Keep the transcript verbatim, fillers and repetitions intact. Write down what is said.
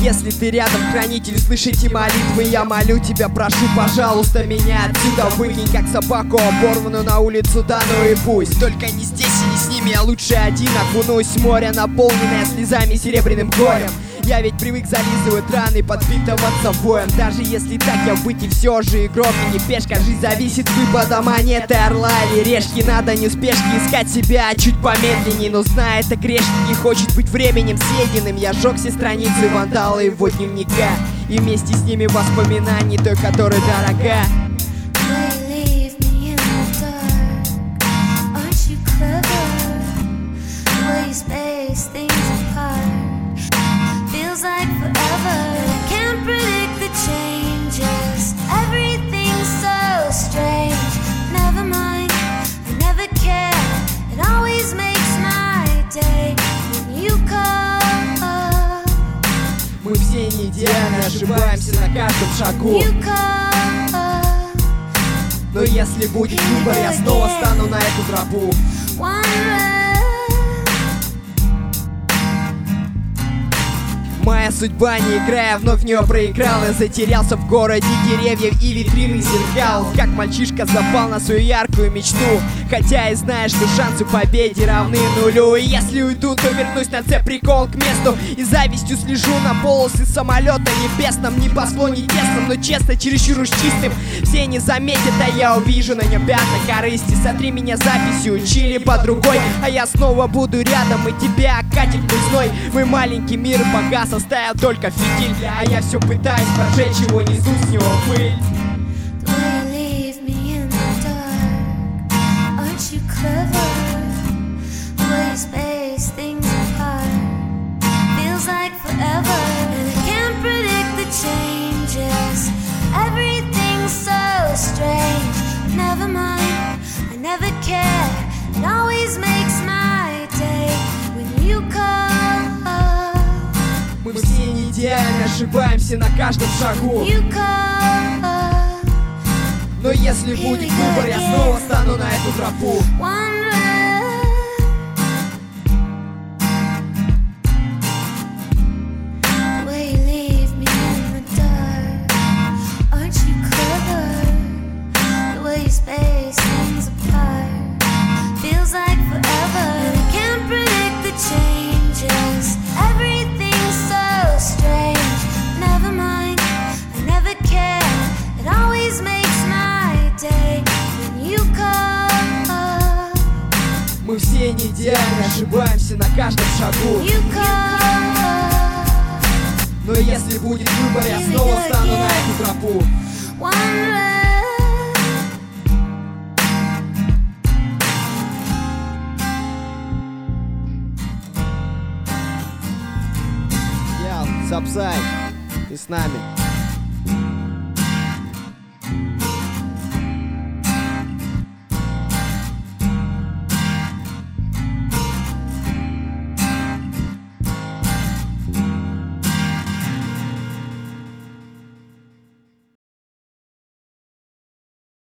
Если ты рядом, хранитель, слышите молитвы, я молю тебя, прошу, пожалуйста, меня отсюда выкинь, как собаку оборванную на улицу, да ну и пусть. Только не здесь и не с ними, я лучше один окунусь в море, наполненное слезами и серебряным горем. Я ведь привык зализывать раны, подпитываться воем. Даже если так, я быть и все же игрок и не пешка. Жизнь зависит выпада монеты, орла или решки. Надо не спешки искать себя чуть помедленней. Но зная это, грешник не хочет быть временем съеденным. Я сжег все страницы вандала его дневника, и вместе с ними воспоминаний той, которая дорога. Like forever, I can't predict the changes. Everything's so strange. Never mind, I never care. It always makes my day when you call. Мы все не идеально, ошибаемся на каждом шагу. You call. Но если будет выбор, я снова стану на эту тропу. Моя судьба не игра, я вновь в нее проиграл. Я затерялся в городе деревьев и витрины зеркал. Как мальчишка запал на свою яркую мечту, хотя и знаешь, что шансы победе равны нулю. И если уйду, то вернусь на цепь, прикол к месту, и завистью слежу на полосы самолета небесном. Не по слоне тесном, но честно, чересчур уж чистым. Все не заметят, а я увижу на нем пятна корысти. Сотри меня записью, учили по другой, а я снова буду рядом, и тебя окатит пыльной. Мой маленький мир погас, оставил только фитиль, а я все пытаюсь прожечь его, несу с него пыль. Мы все не идеально, ошибаемся на каждом шагу. Но если будет выбор, я снова стану на эту тропу. Мы все не идеально, ошибаемся на каждом шагу. Но если будет выбор, я снова стану на эту тропу. Я, Сапсай, и с нами.